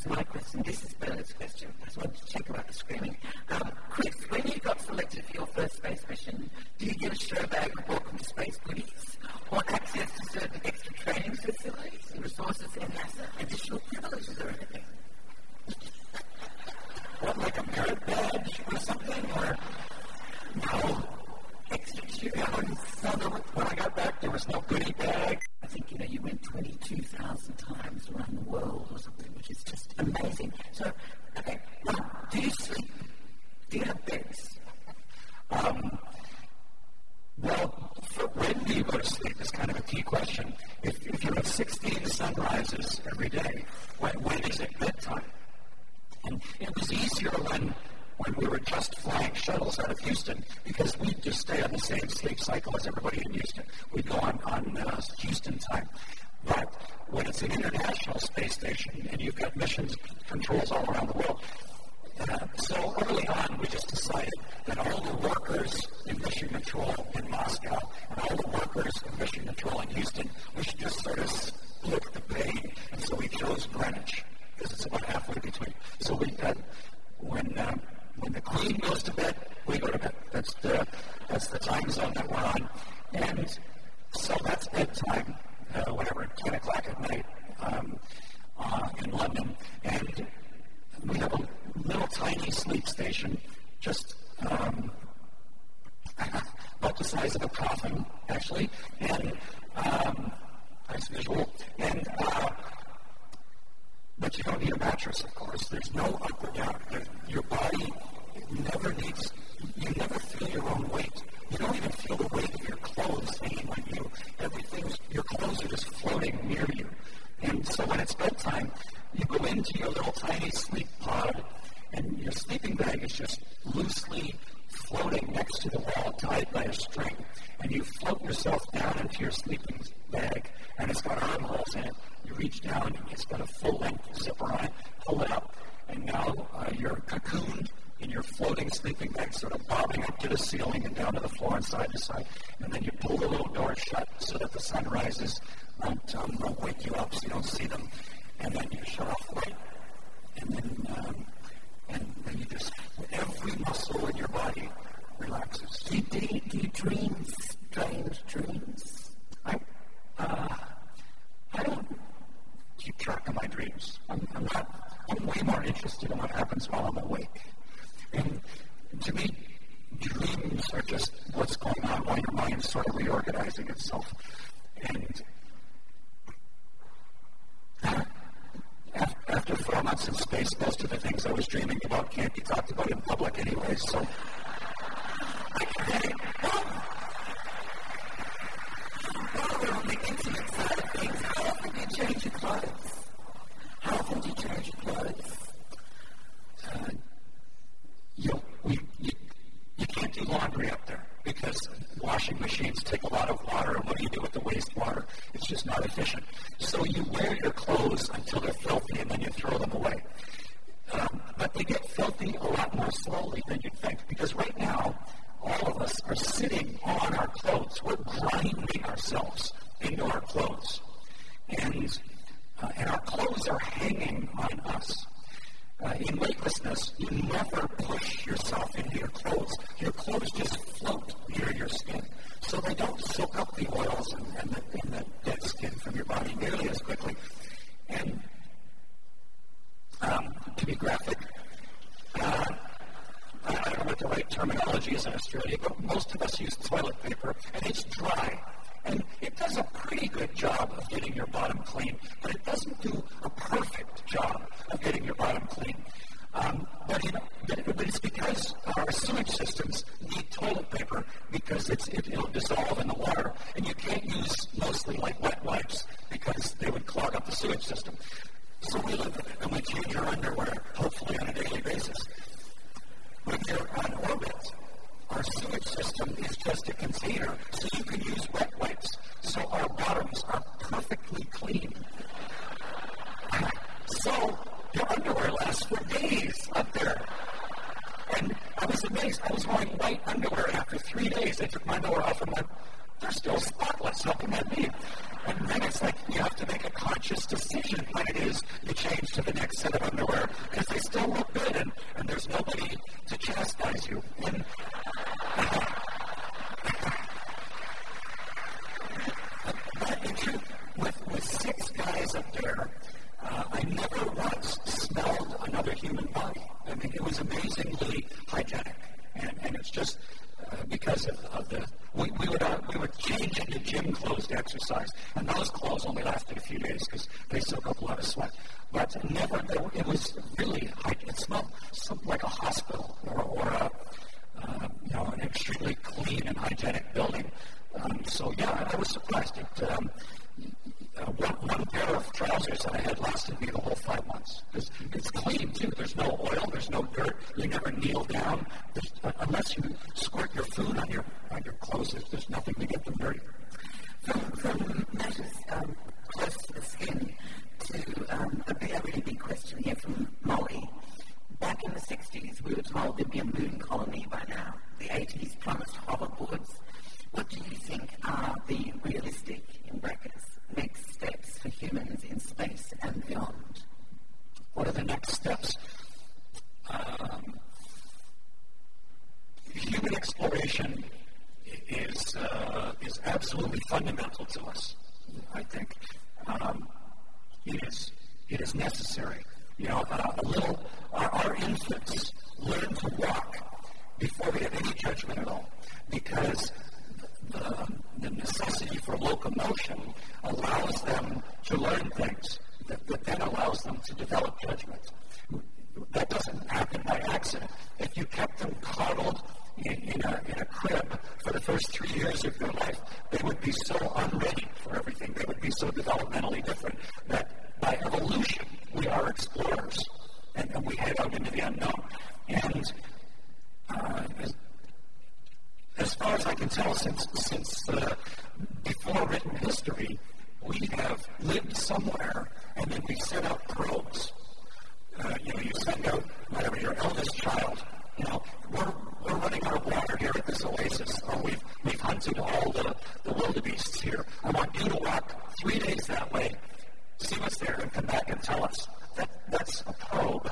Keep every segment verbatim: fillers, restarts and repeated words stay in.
to my question. This is Bernard's question. I just wanted to check about the screaming. Um, Chris, when you got selected for your first space mission, do you get a show bag of welcome to space goodies or access to certain extra training facilities and resources in NASA, additional privileges or anything? What, like a merit badge or something? Or no extra shootouts? No, there was, when I got back, there was no goodie bag. I think, you know, you went twenty-two thousand times around the world or something, which is just amazing. So, okay, well, do you sleep? Do you have beds? Um, well, for when do you go to sleep is kind of a key question. If, if you have sixteen sunrises every day, when, when is it bedtime? And it was easier when when we were just flying shuttles out of Houston because we'd just stay on the same sleep cycle as everybody in Houston. We'd go on, on uh, Houston time. But when it's an international space station and you've got missions controls all around the world, uh, so early on we just decided that all the workers in mission control in Moscow and all the workers in mission control in Houston, we should just sort of split the pay. And so we chose Greenwich because it's about halfway between. So we had, when um, when the Queen goes to bed, we go to bed. That's the that's the time zone that we're on, and so that's bedtime. Uh, whatever, ten o'clock at night um, uh, in London, and we have a little tiny sleep station, just um, about the size of a coffin, actually, and um, nice visual, and. Uh, But you don't need a mattress, of course. There's no up or down. There's, your body never needs, you never feel your own weight. You don't even feel the weight of your clothes hanging on you. Everything's, your clothes are just floating near you. And so when it's bedtime, you go into your little tiny sleep pod, and your sleeping bag is just loosely floating next to the wall, tied by a string. And you float yourself down into your sleeping bag, and it's got armholes in it. You reach down, it's got a full-length zipper on it, pull it up, and now uh, you're cocooned in your floating sleeping bag, sort of bobbing up to the ceiling and down to the floor and side to side. And then you pull the little door shut so that the sunrises won't, um, won't wake you up so you don't see them. And then you shut off the light. And then, um, and then you just, every muscle in your body relaxes. Do you, do you, do you dream strange dreams? I, uh, I don't keep track of my dreams. I'm, I'm not, I'm way more interested in what happens while I'm awake. And to me, dreams are just what's going on while your mind's sort of reorganizing itself. And after four months in space, most of the things I was dreaming about can't be talked about in public anyway, so I can it. While we're on the intimate side of things, how often do you change your clothes? How often do you change your clothes? Uh, you, we, you, you can't do laundry up there because washing machines take a lot of water, and what do you do with the wastewater? It's just not efficient. So you wear your clothes until they're filthy, and then you throw them away. Um, but they get filthy a lot more slowly than you'd think, because right now, all of us are sitting on our clothes. We're grinding ourselves into our clothes. And, uh, and our clothes are hanging on us. Uh, in weightlessness, you never push yourself into your clothes. Your clothes just float near your skin. So they don't soak up the oils and, and, the, and the dead skin from your body nearly as quickly. And um, to be graphic, uh, I don't know what the right terminology is in Australia, but most of us use toilet paper, and it's dry. And it does a pretty good job of getting your bottom clean, but it doesn't do a perfect job of getting your bottom clean. Um, but, you know, but, but it's because our sewage systems need toilet paper because it's, it, it'll dissolve in the water, and you can't use mostly like wet wipes because they would clog up the sewage system. So we live with it, and we change our underwear, hopefully on a daily basis. When you're on orbit, our sewage system is just a container, so you can use wet wipes. So our bottoms are perfectly clean. So your underwear lasts for days up there. And I was amazed. I was wearing white underwear, and after three days, I took my underwear off, and my they're still spotless. How can that be? And then it's like you have to make a conscious decision when it is you change to the next set of underwear because they still look good and, and there's nobody to chastise you. And, uh, but in truth, with, with six guys up there, uh, I never once smelled another human body. I mean, it was amazingly hygienic. And, and it's just uh, because of, of the, we, we, would, uh, we would change into gym clothes to exercise. And those clothes only lasted a few days because they soak up a lot of sweat. But never, it was really, it smelled something like a hospital or, or a, uh, you know, an extremely clean and hygienic building. Um, so yeah, I was surprised. It, um, uh, one, one pair of trousers that I had lasted me the whole five months. It's, it's clean too. There's no oil. There's no dirt. You never kneel down. Uh, unless you squirt your food on your on your clothes, there's, there's nothing to get them dirty. From, from matters um, close to the skin to um, a, big, a really big question here from Molly. Back in the sixties, we were told there'd be a moon colony by now. The eighties promised hoverboards. What do you think are the realistic, in brackets, next steps for humans in space and beyond? What are the next steps? Um, human exploration is uh, is absolutely fundamental to us. I think um, it is it is necessary. You know, uh, a little our, our infants learn to walk before we have any judgment at all, because the, the necessity for locomotion allows them to learn things that, that then allows them to develop judgment. That doesn't happen by accident. If you kept them coddled in, in, a, in a crib for the first three years of their life, they would be so unready for everything. They would be so developmentally different that by evolution, we are explorers, and, and we head out into the unknown. And uh, as, as far as I can tell, since, since uh, before written history, we have lived somewhere, and then we set out probes. Uh, you know, you send out whatever your eldest child. You know, we're we're running out of water here at this oasis, or we've we've hunted all the, the wildebeests here. I want you to walk three days that way, see what's there, and come back and tell us. That that's a probe,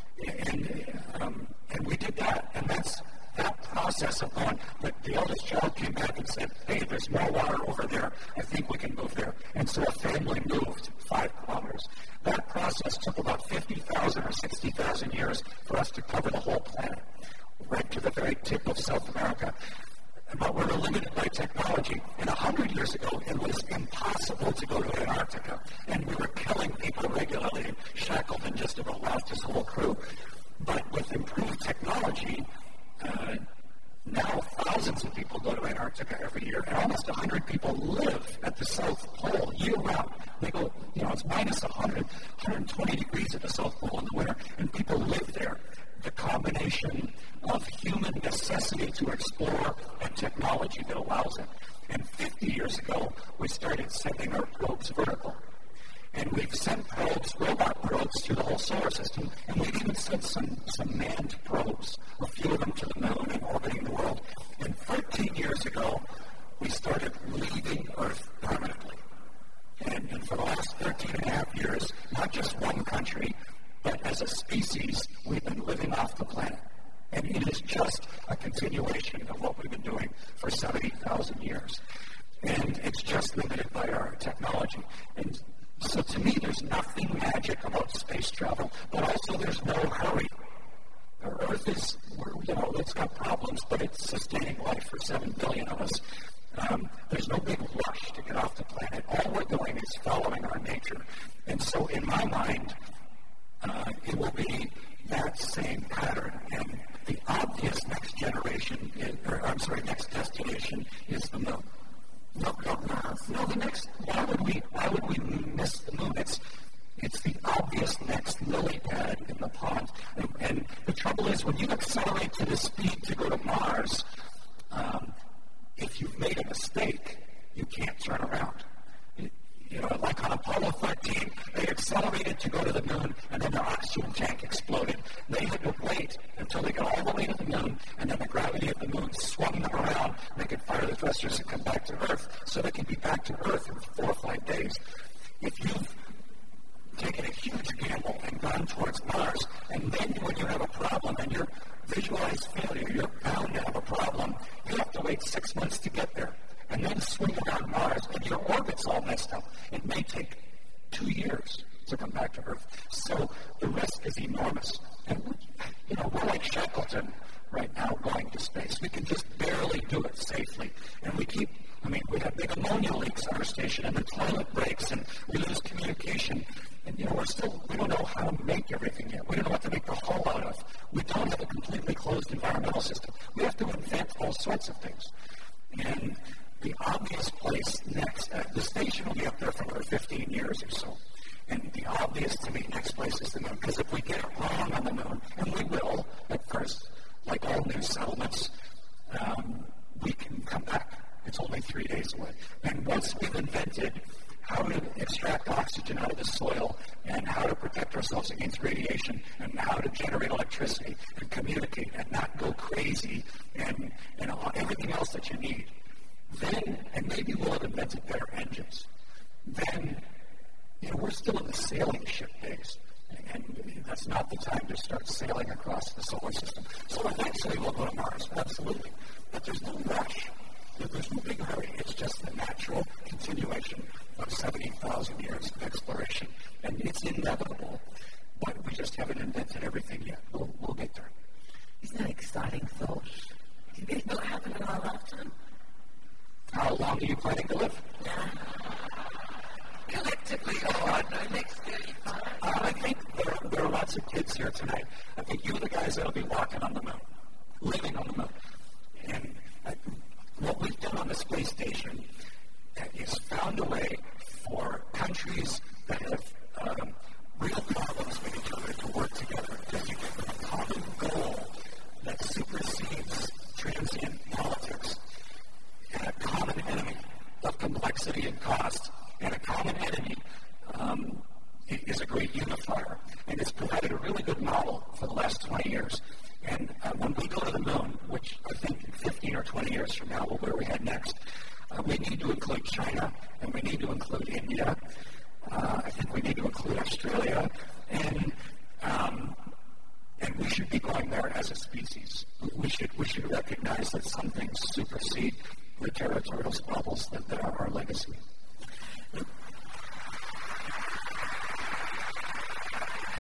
and um, and we did that, and that's that process of going. But the eldest child came back and said, "Hey, there's more water over there. I think we can move there." And so a family moved five kilometers. That process took about fifty thousand or sixty thousand years for us to cover the whole planet, right to the very tip of South America. But we're limited by technology. And a hundred years ago, it was impossible to go to Antarctica. And we were killing people regularly, shackled and just about lost his whole crew. But with improved technology, uh, now thousands of people go to Antarctica every year, and almost one hundred people live at the South Pole year-round. They go, you know, it's minus one hundred, one hundred twenty degrees at the South Pole in the winter, and people live there. The combination of human necessity to explore and technology that allows it. And fifty years ago, we started sending our probes vertical. And we've sent probes, robot probes, through the whole solar system, and we've even sent some, some manned probes, a few of them to the moon and orbiting the world. And thirteen years ago, we started leaving Earth permanently. And, and for the last thirteen and a half years, not just one country, but as a species, we've been living off the planet. And it is just a continuation of what we've been doing for seventy thousand years. And it's just limited by our technology. And so to me, there's nothing magic about space travel, but also there's no hurry. Our Earth is, you know, it's got problems, but it's sustaining life for seven billion of us. Um, there's no big rush to get off the planet. All we're doing is following our nature. And so in my mind, uh, it will be that same pattern. And the obvious next generation, is, or I'm sorry, next destination is the moon. No, no, no, no, the next, why would we, why would we miss the moon? It's, it's the obvious next lily pad in the pond. And, and the trouble is, when you accelerate to the speed to go to Mars, um, if you've made a mistake, you can't turn around. You, you know, like on Apollo thirteen, they accelerated to go to the moon, and then their oxygen tank exploded. They had to wait until they got all the way to the moon, and then the gravity of the moon swung them around. They could fire the thrusters and come back to Earth. run towards Mars, and then when you have a problem and you're visualized failure, you're bound to have a problem, you have to wait six months to get there, and then swing around Mars, and your orbit's all messed up. It may take two years to come back to Earth. So the risk is enormous. And, you know, we're like Shackleton right now going to space. We can just barely do it safely. And we keep, I mean, we have big ammonia leaks on our station, and the toilet breaks, and we lose communication. And, you know, we're still, we don't know how to make everything yet. We don't know what to make the hull out of. We don't have a completely closed environmental system. We have to invent all sorts of things. And the obvious place next, uh, the station will be up there for another fifteen years or so. And the obvious to me next place is the moon. Because if we get it wrong on the moon, and we will at first, like all new settlements, um, we can come back. It's only three days away. And once we've invented how to extract oxygen out of the soil and how to protect ourselves against radiation and how to generate electricity and communicate and not go crazy and, and everything else that you need, then, and maybe we'll have invented better engines, then, you know, we're still in the sailing ship days. And that's not the time to start sailing across the solar system. So eventually we'll go to Mars, absolutely. But there's no rush. There's no big hurry. It's just the natural continuation of seventy thousand years of exploration. And it's inevitable, but we just haven't invented everything yet. We'll, we'll get there. Isn't that an exciting thought? Do you think it'll happen in our lifetime? How long are you planning to live? Collectively, oh, I don't know, next thirty-five. Uh, I think there, there are lots of kids here tonight. I think you are the guys that will be walking on the moon, living on the moon. And I, what we've done on the space station is found a way for countries that have um, real problems with each other to work together, because you get a common goal that supersedes transient politics, and a common enemy of complexity and cost, and a common enemy um, is a great unifier. And it's provided a really good model for the last twenty years. And uh, when we go to the moon, which I think fifteen or twenty years from now will where we head next, uh, we need to include China, and we need to include India. Uh, I think we need to include Australia, and um, and we should be going there as a species. We should we should recognize that some things supersede the territorial squabbles that, that are our legacy.